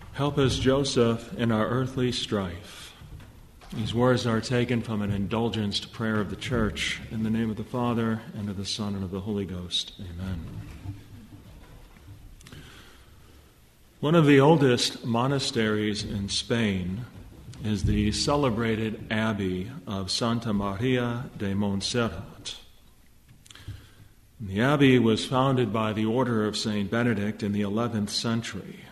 Help us, Joseph, in our earthly strife. These words are taken from an indulgenced prayer of the Church. In the name of the Father, and of the Son, and of the Holy Ghost. Amen. One of the oldest monasteries in Spain is the celebrated Abbey of Santa Maria de Montserrat. The abbey was founded by the order of St. Benedict in the 11th century.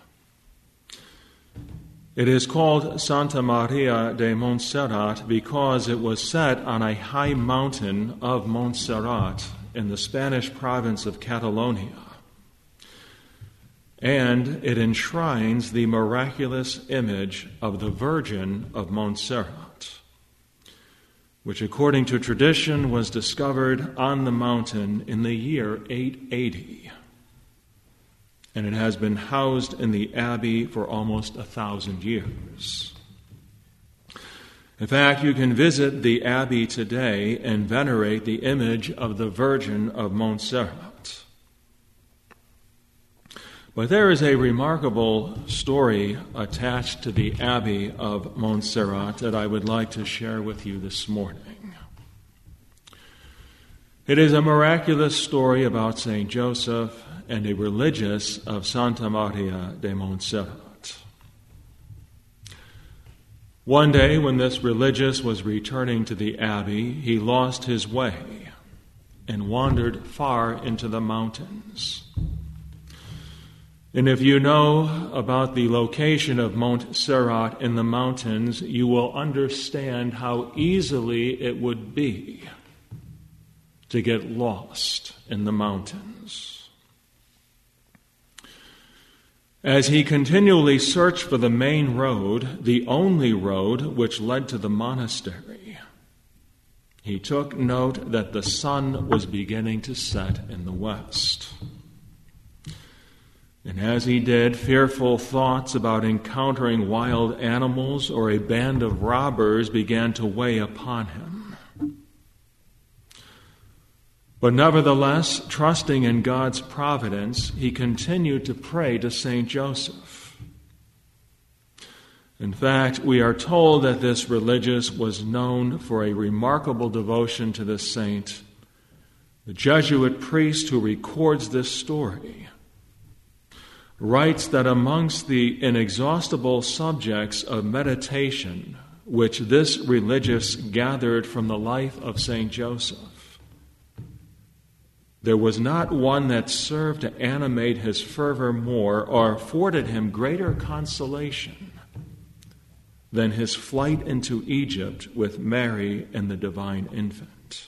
It is called Santa Maria de Montserrat because it was set on a high mountain of Montserrat in the Spanish province of Catalonia. And it enshrines the miraculous image of the Virgin of Montserrat, which according to tradition was discovered on the mountain in the year 880. And it has been housed in the abbey for almost 1,000 years. In fact, you can visit the abbey today and venerate the image of the Virgin of Montserrat. But there is a remarkable story attached to the Abbey of Montserrat that I would like to share with you this morning. It is a miraculous story about St. Joseph and a religious of Santa Maria de Montserrat. One day, when this religious was returning to the abbey, he lost his way and wandered far into the mountains. And if you know about the location of Montserrat in the mountains, you will understand how easily it would be to get lost in the mountains. As he continually searched for the main road, the only road which led to the monastery, he took note that the sun was beginning to set in the west. And as he did, fearful thoughts about encountering wild animals or a band of robbers began to weigh upon him. But nevertheless, trusting in God's providence, he continued to pray to St. Joseph. In fact, we are told that this religious was known for a remarkable devotion to this saint. The Jesuit priest who records this story writes that amongst the inexhaustible subjects of meditation which this religious gathered from the life of St. Joseph, there was not one that served to animate his fervor more or afforded him greater consolation than his flight into Egypt with Mary and the divine infant.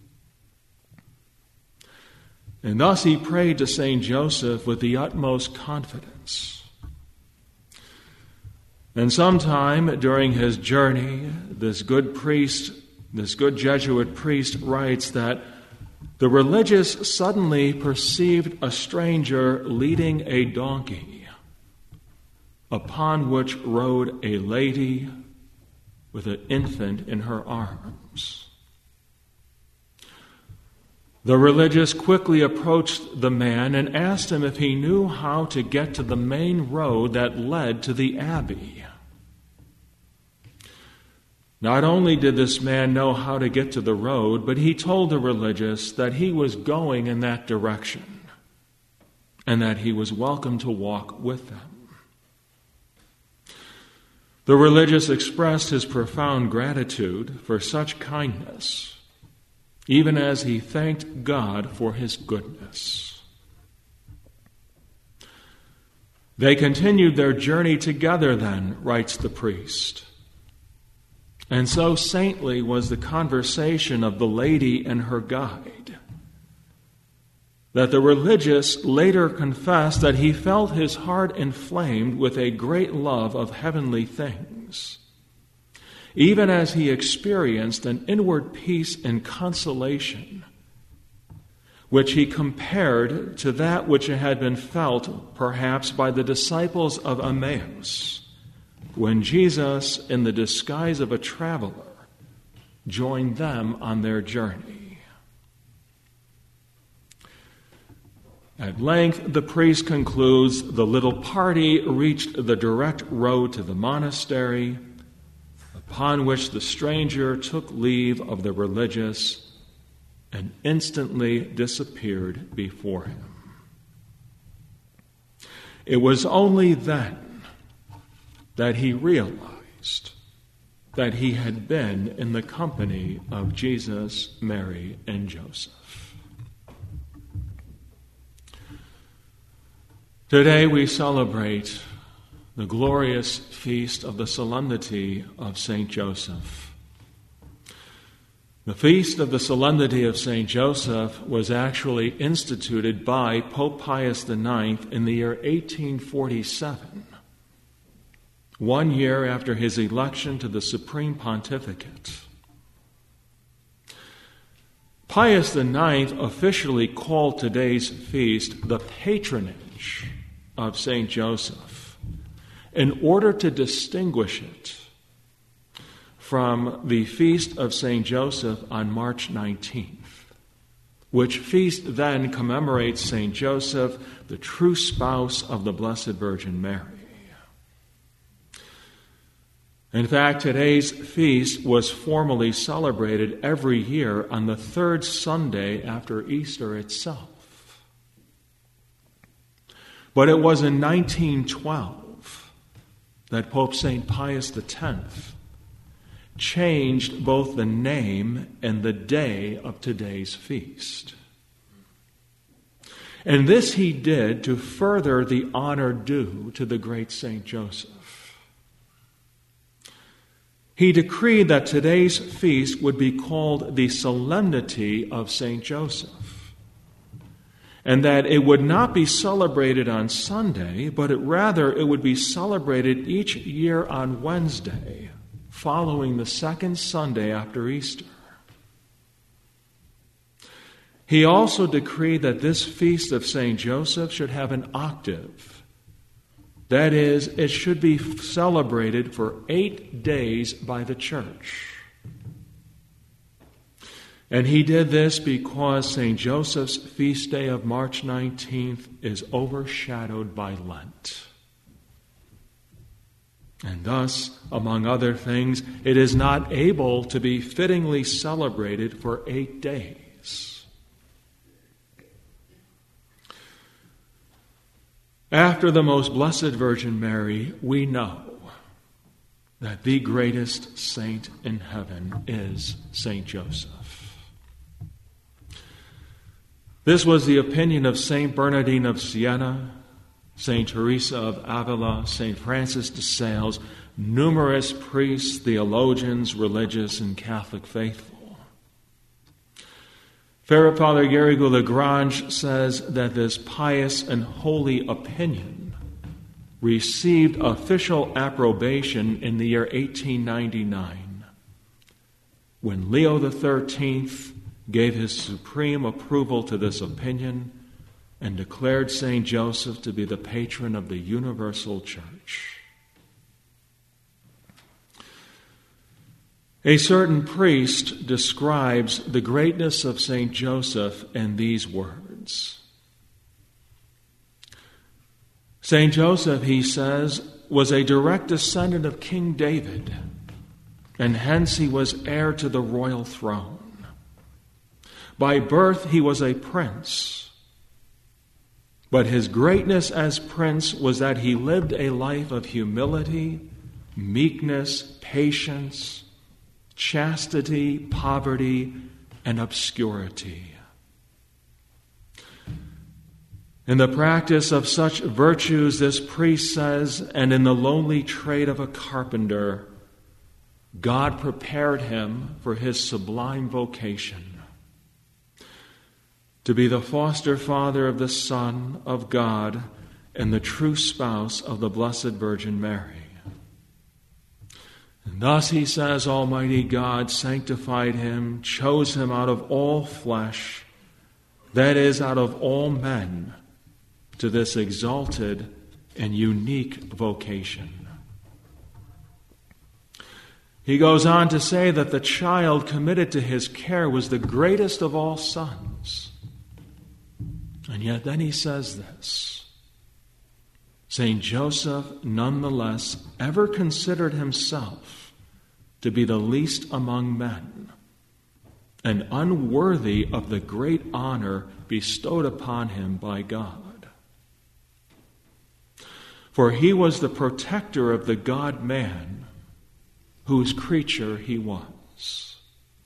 And thus he prayed to St. Joseph with the utmost confidence. And sometime during his journey, this good Jesuit priest writes that the religious suddenly perceived a stranger leading a donkey, upon which rode a lady with an infant in her arms. The religious quickly approached the man and asked him if he knew how to get to the main road that led to the abbey. Not only did this man know how to get to the road, but he told the religious that he was going in that direction and that he was welcome to walk with them. The religious expressed his profound gratitude for such kindness, even as he thanked God for his goodness. They continued their journey together then, writes the priest. And so saintly was the conversation of the lady and her guide that the religious later confessed that he felt his heart inflamed with a great love of heavenly things, even as he experienced an inward peace and consolation, which he compared to that which had been felt perhaps by the disciples of Emmaus, when Jesus, in the disguise of a traveler, joined them on their journey. At length, the priest concludes the little party reached the direct road to the monastery, upon which the stranger took leave of the religious and instantly disappeared before him. It was only then that he realized that he had been in the company of Jesus, Mary, and Joseph. Today we celebrate the glorious feast of the Solemnity of St. Joseph. The feast of the Solemnity of St. Joseph was actually instituted by Pope Pius IX in the year 1847, 1 year after his election to the Supreme Pontificate. Pius IX officially called today's feast the patronage of St. Joseph in order to distinguish it from the feast of St. Joseph on March 19th, which feast then commemorates St. Joseph, the true spouse of the Blessed Virgin Mary. In fact, today's feast was formally celebrated every year on the third Sunday after Easter itself. But it was in 1912 that Pope St. Pius X changed both the name and the day of today's feast. And this he did to further the honor due to the great St. Joseph. He decreed that today's feast would be called the Solemnity of St. Joseph, and that it would not be celebrated on Sunday, but rather it would be celebrated each year on Wednesday, following the second Sunday after Easter. He also decreed that this feast of St. Joseph should have an octave. That is, it should be celebrated for 8 days by the Church. And he did this because St. Joseph's feast day of March 19th is overshadowed by Lent. And thus, among other things, it is not able to be fittingly celebrated for 8 days. After the Most Blessed Virgin Mary, we know that the greatest saint in heaven is St. Joseph. This was the opinion of St. Bernardine of Siena, St. Teresa of Avila, St. Francis de Sales, numerous priests, theologians, religious, and Catholic faithful. Father Garrigou-Lagrange says that this pious and holy opinion received official approbation in the year 1899, when Leo XIII gave his supreme approval to this opinion and declared St. Joseph to be the patron of the universal church. A certain priest describes the greatness of St. Joseph in these words. St. Joseph, he says, was a direct descendant of King David, and hence he was heir to the royal throne. By birth, he was a prince, but his greatness as prince was that he lived a life of humility, meekness, patience, chastity, poverty, and obscurity. In the practice of such virtues, this priest says, and in the lowly trade of a carpenter, God prepared him for his sublime vocation, to be the foster father of the Son of God and the true spouse of the Blessed Virgin Mary. And thus, he says, Almighty God sanctified him, chose him out of all flesh, that is, out of all men, to this exalted and unique vocation. He goes on to say that the child committed to his care was the greatest of all sons. And yet then he says this: St. Joseph nonetheless ever considered himself to be the least among men, and unworthy of the great honor bestowed upon him by God. For he was the protector of the God-man, whose creature he was.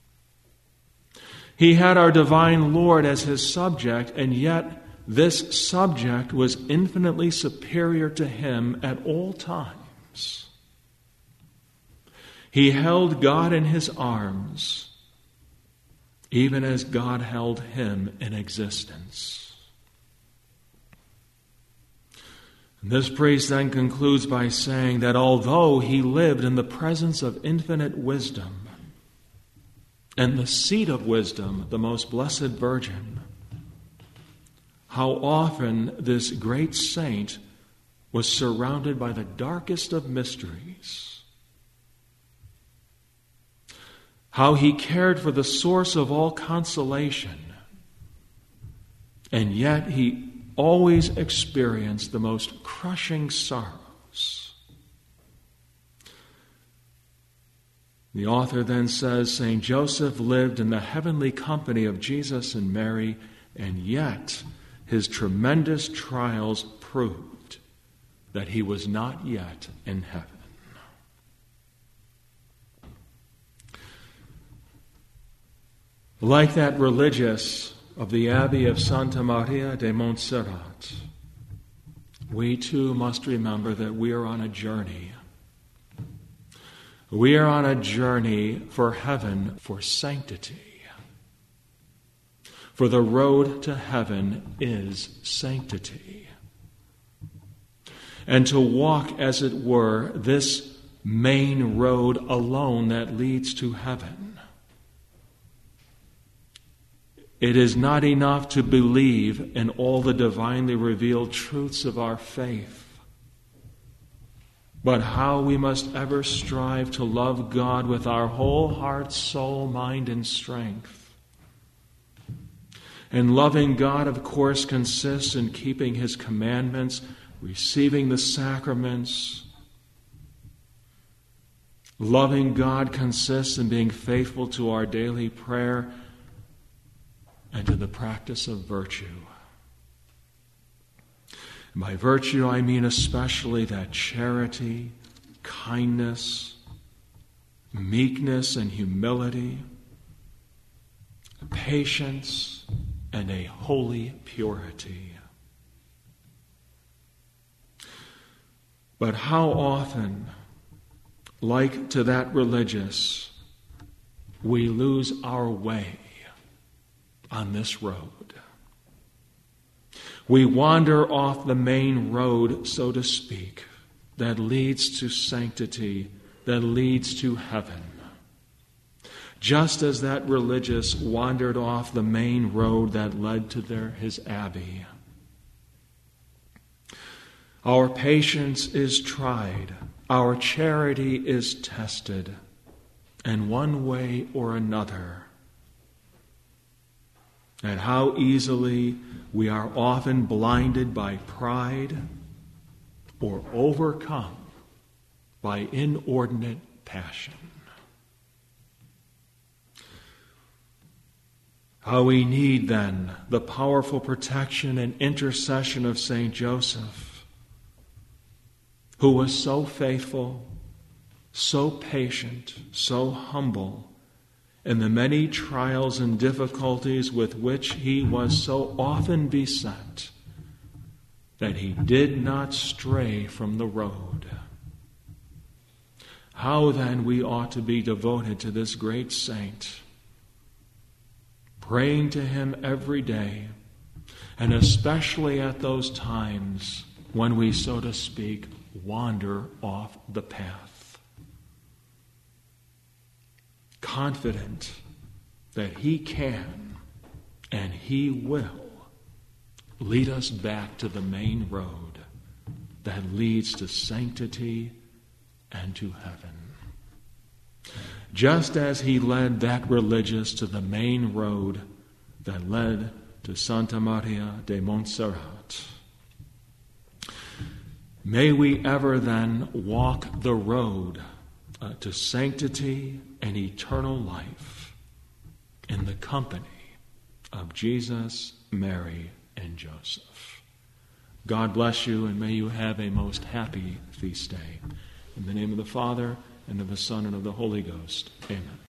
He had our divine Lord as his subject, and yet this subject was infinitely superior to him at all times. He held God in his arms, even as God held him in existence. And this priest then concludes by saying that although he lived in the presence of infinite wisdom and the seat of wisdom, the most blessed Virgin, how often this great saint was surrounded by the darkest of mysteries. How he cared for the source of all consolation, and yet he always experienced the most crushing sorrows. The author then says, St. Joseph lived in the heavenly company of Jesus and Mary, and yet his tremendous trials proved that he was not yet in heaven. Like that religious of the Abbey of Santa Maria de Montserrat, we too must remember that we are on a journey. We are on a journey for heaven, for sanctity. For the road to heaven is sanctity. And to walk, as it were, this main road alone that leads to heaven. It is not enough to believe in all the divinely revealed truths of our faith, but how we must ever strive to love God with our whole heart, soul, mind, and strength. And loving God, of course, consists in keeping his commandments, receiving the sacraments. Loving God consists in being faithful to our daily prayer and to the practice of virtue. And by virtue, I mean especially that charity, kindness, meekness and humility, patience, and a holy purity. But how often, like to that religious, we lose our way on this road. We wander off the main road, so to speak, that leads to sanctity, that leads to heaven. Just as that religious wandered off the main road that led to his abbey. Our patience is tried, our charity is tested, and one way or another. And how easily we are often blinded by pride or overcome by inordinate passion. How we need then the powerful protection and intercession of St. Joseph, who was so faithful, so patient, so humble, in the many trials and difficulties with which he was so often beset, that he did not stray from the road. How then we ought to be devoted to this great saint, praying to him every day, and especially at those times when we, so to speak, wander off the path. Confident that he can and he will lead us back to the main road that leads to sanctity and to heaven. Just as he led that religious to the main road that led to Santa Maria de Montserrat. May we ever then walk the road to sanctity and eternal life in the company of Jesus, Mary, and Joseph. God bless you, and may you have a most happy feast day. In the name of the Father, and of the Son, and of the Holy Ghost. Amen.